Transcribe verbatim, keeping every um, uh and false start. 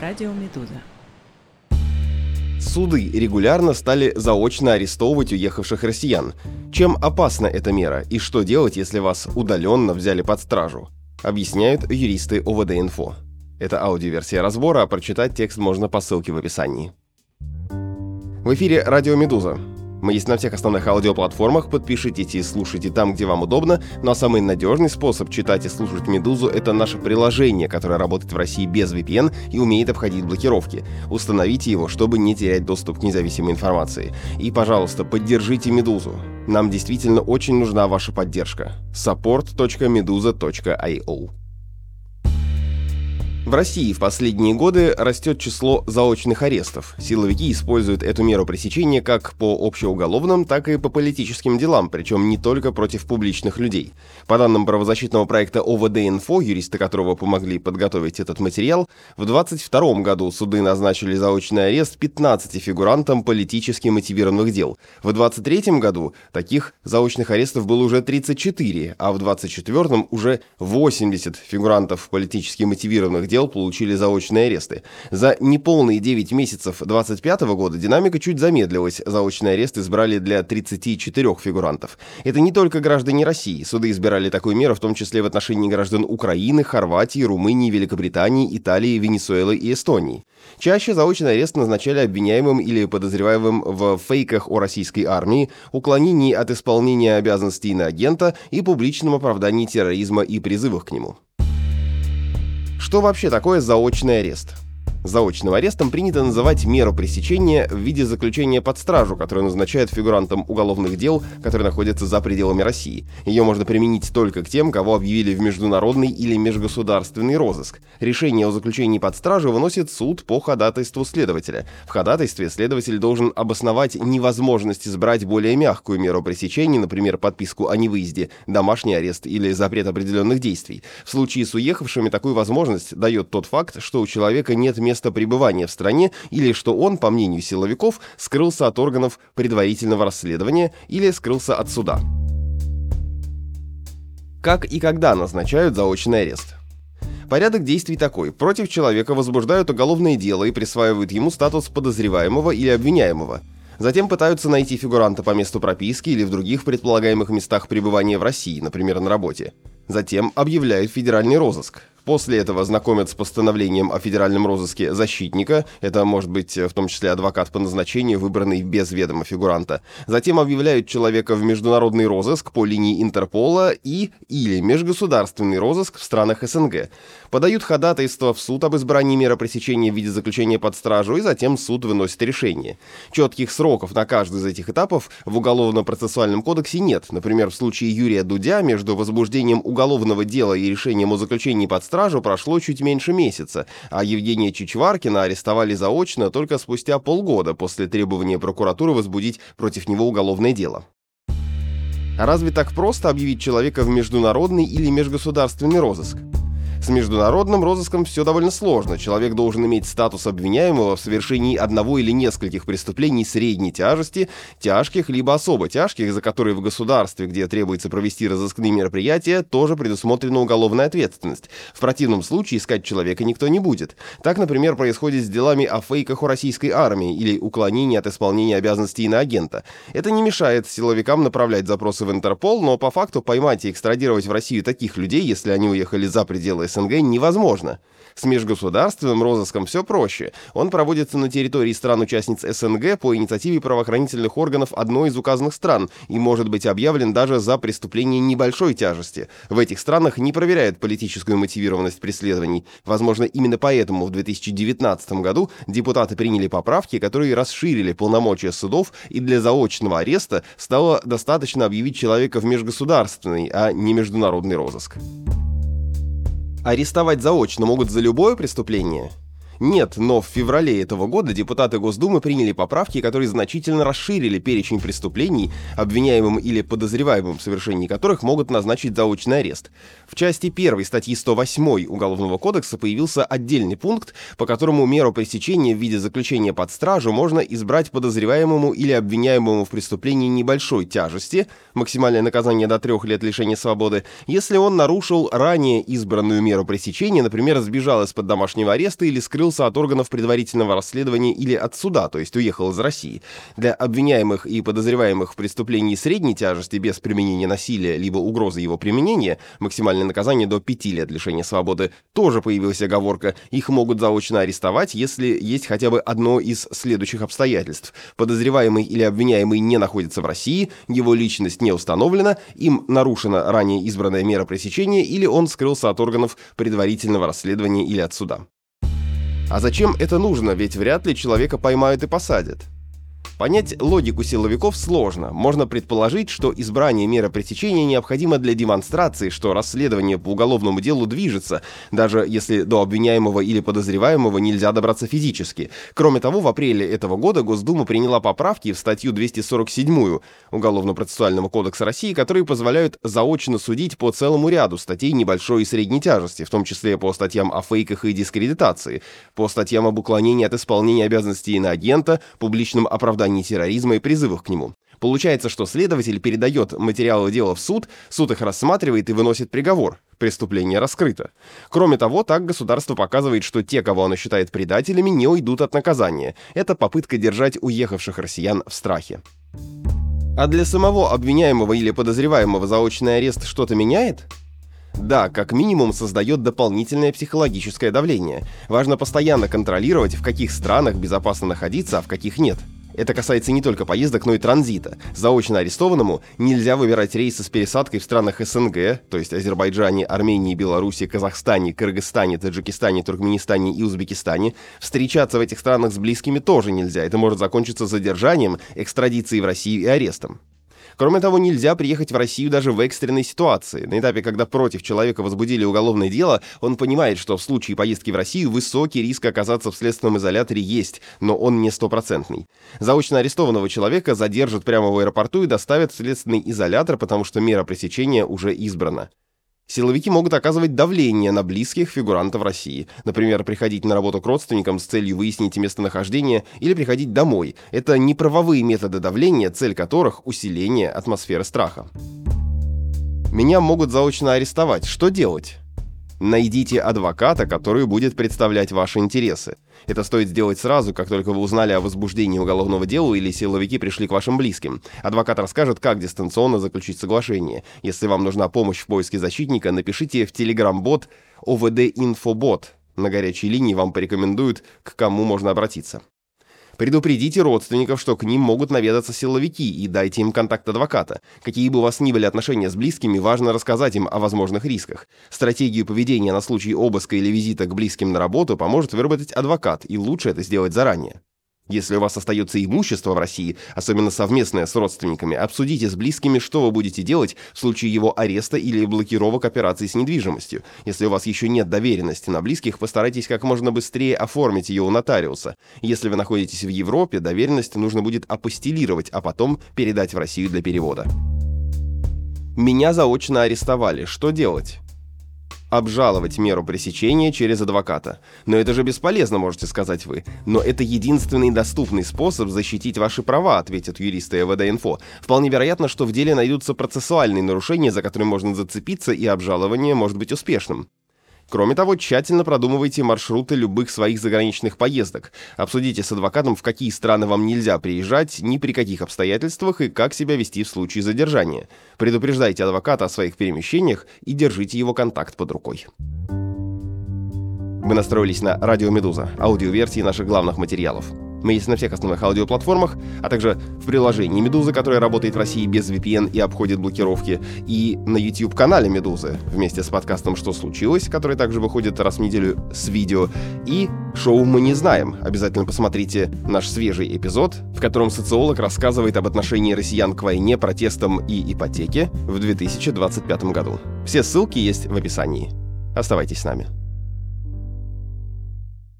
Радио Медуза. Суды регулярно стали заочно арестовывать уехавших россиян. Чем опасна эта мера и что делать, если вас удаленно взяли под стражу? Объясняют юристы ОВД-Инфо. Это аудиоверсия разбора, а прочитать текст можно по ссылке в описании. В эфире Радио Медуза. Мы есть на всех основных аудиоплатформах, подпишитесь и слушайте там, где вам удобно, ну а самый надежный способ читать и слушать Медузу — это наше приложение, которое работает в России без ви пи эн и умеет обходить блокировки. Установите его, чтобы не терять доступ к независимой информации. И, пожалуйста, поддержите Медузу. Нам действительно очень нужна ваша поддержка. support точка meduza точка ай о. В России в последние годы растет число заочных арестов. Силовики используют эту меру пресечения как по общеуголовным, так и по политическим делам, причем не только против публичных людей. По данным правозащитного проекта ОВД-Инфо, юристы которого помогли подготовить этот материал, в двадцать втором году суды назначили заочный арест пятнадцати фигурантам политически мотивированных дел. В двадцать третьем году таких заочных арестов было уже тридцать четыре, а в двадцать четвёртом уже восемьдесят фигурантов политически мотивированных дел дел получили заочные аресты. За неполные девять месяцев двадцать пятого года динамика чуть замедлилась. Заочный арест избрали для тридцати четырёх фигурантов. Это не только граждане России. Суды избирали такую меру в том числе в отношении граждан Украины, Хорватии, Румынии, Великобритании, Италии, Венесуэлы и Эстонии. Чаще заочный арест назначали обвиняемым или подозреваемым в фейках о российской армии, уклонении от исполнения обязанностей иноагента и публичном оправдании терроризма и призывах к нему. Что вообще такое заочный арест? Заочным арестом принято называть меру пресечения в виде заключения под стражу, которую назначают фигурантам уголовных дел, которые находятся за пределами России. Ее можно применить только к тем, кого объявили в международный или межгосударственный розыск. Решение о заключении под стражу выносит суд по ходатайству следователя. В ходатайстве следователь должен обосновать невозможность избрать более мягкую меру пресечения, например, подписку о невыезде, домашний арест или запрет определенных действий. В случае с уехавшими такую возможность дает тот факт, что у человека нет места место пребывания в стране или что он, по мнению силовиков, скрылся от органов предварительного расследования или скрылся от суда. Как и когда назначают заочный арест? Порядок действий такой. Против человека возбуждают уголовное дело и присваивают ему статус подозреваемого или обвиняемого. Затем пытаются найти фигуранта по месту прописки или в других предполагаемых местах пребывания в России, например, на работе. Затем объявляют федеральный розыск. После этого знакомят с постановлением о федеральном розыске защитника, это может быть в том числе адвокат по назначению, выбранный без ведома фигуранта. Затем объявляют человека в международный розыск по линии Интерпола и или межгосударственный розыск в странах эс эн гэ. Подают ходатайство в суд об избрании меры пресечения в виде заключения под стражу, и затем суд выносит решение. Четких сроков на каждый из этих этапов в Уголовно-процессуальном кодексе нет. Например, в случае Юрия Дудя между возбуждением уголовного дела и решением о заключении под стражу прошло чуть меньше месяца, а Евгения Чичваркина арестовали заочно только спустя полгода после требования прокуратуры возбудить против него уголовное дело. А разве так просто объявить человека в международный или межгосударственный розыск? С международным розыском все довольно сложно. Человек должен иметь статус обвиняемого в совершении одного или нескольких преступлений средней тяжести, тяжких либо особо тяжких, за которые в государстве, где требуется провести разыскные мероприятия, тоже предусмотрена уголовная ответственность. В противном случае искать человека никто не будет. Так, например, происходит с делами о фейках о российской армии или уклонении от исполнения обязанностей иноагента. Это не мешает силовикам направлять запросы в Интерпол, но по факту поймать и экстрадировать в Россию таких людей, если они уехали за пределы эс эн гэ, невозможно. С межгосударственным розыском все проще. Он проводится на территории стран-участниц эс эн гэ по инициативе правоохранительных органов одной из указанных стран и может быть объявлен даже за преступление небольшой тяжести. В этих странах не проверяют политическую мотивированность преследований. Возможно, именно поэтому в две тысячи девятнадцатом году депутаты приняли поправки, которые расширили полномочия судов, и для заочного ареста стало достаточно объявить человека в межгосударственный, а не международный розыск. Арестовать заочно могут за любое преступление? Нет, но в феврале этого года депутаты Госдумы приняли поправки, которые значительно расширили перечень преступлений, обвиняемым или подозреваемым в совершении которых могут назначить заочный арест. В части первой статьи сто восьмой Уголовного кодекса появился отдельный пункт, по которому меру пресечения в виде заключения под стражу можно избрать подозреваемому или обвиняемому в преступлении небольшой тяжести, максимальное наказание до трех лет лишения свободы, если он нарушил ранее избранную меру пресечения, например, сбежал из-под домашнего ареста или скрылся скрылся от органов предварительного расследования или от суда, то есть уехал из России. Для обвиняемых и подозреваемых в преступлении средней тяжести без применения насилия либо угрозы его применения, максимальное наказание до пяти лет лишения свободы, тоже появилась оговорка. Их могут заочно арестовать, если есть хотя бы одно из следующих обстоятельств. Подозреваемый или обвиняемый не находится в России, его личность не установлена, им нарушена ранее избранная мера пресечения или он скрылся от органов предварительного расследования или от суда. А зачем это нужно, ведь вряд ли человека поймают и посадят? Понять логику силовиков сложно. Можно предположить, что избрание меры пресечения необходимо для демонстрации, что расследование по уголовному делу движется, даже если до обвиняемого или подозреваемого нельзя добраться физически. Кроме того, в апреле этого года Госдума приняла поправки в статью двести сорок семь Уголовно-процессуального кодекса России, которые позволяют заочно судить по целому ряду статей небольшой и средней тяжести, в том числе по статьям о фейках и дискредитации, по статьям об уклонении от исполнения обязанностей иноагента, публичном оправдании терроризма и призывах к нему. Получается, что следователь передает материалы дела в суд, суд их рассматривает и выносит приговор. Преступление раскрыто. Кроме того, так государство показывает, что те, кого оно считает предателями, не уйдут от наказания. Это попытка держать уехавших россиян в страхе. А для самого обвиняемого или подозреваемого заочный арест что-то меняет? Да, как минимум создает дополнительное психологическое давление. Важно постоянно контролировать, в каких странах безопасно находиться, а в каких нет. Это касается не только поездок, но и транзита. Заочно арестованному нельзя выбирать рейсы с пересадкой в странах СНГ, то есть Азербайджане, Армении, Беларуси, Казахстане, Кыргызстане, Таджикистане, Туркменистане и Узбекистане. Встречаться в этих странах с близкими тоже нельзя. Это может закончиться задержанием, экстрадицией в Россию и арестом. Кроме того, нельзя приехать в Россию даже в экстренной ситуации. На этапе, когда против человека возбудили уголовное дело, он понимает, что в случае поездки в Россию высокий риск оказаться в следственном изоляторе есть, но он не стопроцентный. Заочно арестованного человека задержат прямо в аэропорту и доставят в следственный изолятор, потому что мера пресечения уже избрана. Силовики могут оказывать давление на близких фигурантов России. Например, приходить на работу к родственникам с целью выяснить местонахождение или приходить домой. Это неправовые методы давления, цель которых — усиление атмосферы страха. Меня могут заочно арестовать. Что делать? Найдите адвоката, который будет представлять ваши интересы. Это стоит сделать сразу, как только вы узнали о возбуждении уголовного дела или силовики пришли к вашим близким. Адвокат расскажет, как дистанционно заключить соглашение. Если вам нужна помощь в поиске защитника, напишите в Telegram-бот о вэ дэ-инфобот. На горячей линии вам порекомендуют, к кому можно обратиться. Предупредите родственников, что к ним могут наведаться силовики, и дайте им контакт адвоката. Какие бы у вас ни были отношения с близкими, важно рассказать им о возможных рисках. Стратегию поведения на случай обыска или визита к близким на работу поможет выработать адвокат, и лучше это сделать заранее. Если у вас остается имущество в России, особенно совместное с родственниками, обсудите с близкими, что вы будете делать в случае его ареста или блокировок операций с недвижимостью. Если у вас еще нет доверенности на близких, постарайтесь как можно быстрее оформить ее у нотариуса. Если вы находитесь в Европе, доверенность нужно будет апостилировать, а потом передать в Россию для перевода. Меня заочно арестовали. Что делать? Обжаловать меру пресечения через адвоката. Но это же бесполезно, можете сказать вы. Но это единственный доступный способ защитить ваши права, ответят юристы э вэ дэ-инфо. Вполне вероятно, что в деле найдутся процессуальные нарушения, за которые можно зацепиться, и обжалование может быть успешным. Кроме того, тщательно продумывайте маршруты любых своих заграничных поездок. Обсудите с адвокатом, в какие страны вам нельзя приезжать, ни при каких обстоятельствах и как себя вести в случае задержания. Предупреждайте адвоката о своих перемещениях и держите его контакт под рукой. Вы настроились на Радио Медуза, аудиоверсии наших главных материалов. Мы есть на всех основных аудиоплатформах, а также в приложении Медузы, которое работает в России без ви пи эн и обходит блокировки, и на YouTube-канале Медузы вместе с подкастом «Что случилось?», который также выходит раз в неделю с видео, и шоу «Мы не знаем». Обязательно посмотрите наш свежий эпизод, в котором социолог рассказывает об отношении россиян к войне, протестам и ипотеке в две тысячи двадцать пятом году. Все ссылки есть в описании. Оставайтесь с нами.